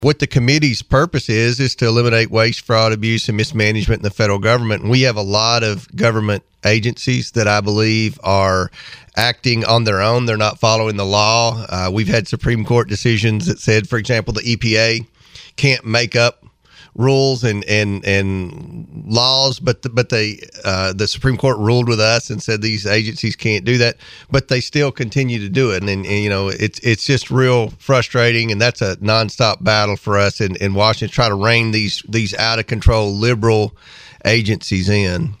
what the committee's purpose is to eliminate waste, fraud, abuse, and mismanagement in the federal government. And we have a lot of government agencies that I believe are acting on their own. They're not following the law. We've had Supreme Court decisions that said, for example, the EPA can't make up rules and laws, but the Supreme Court ruled with us and said these agencies can't do that, but they still continue to do it. And you know, it's just real frustrating, and that's a nonstop battle for us in Washington, try to rein these out of control liberal agencies in.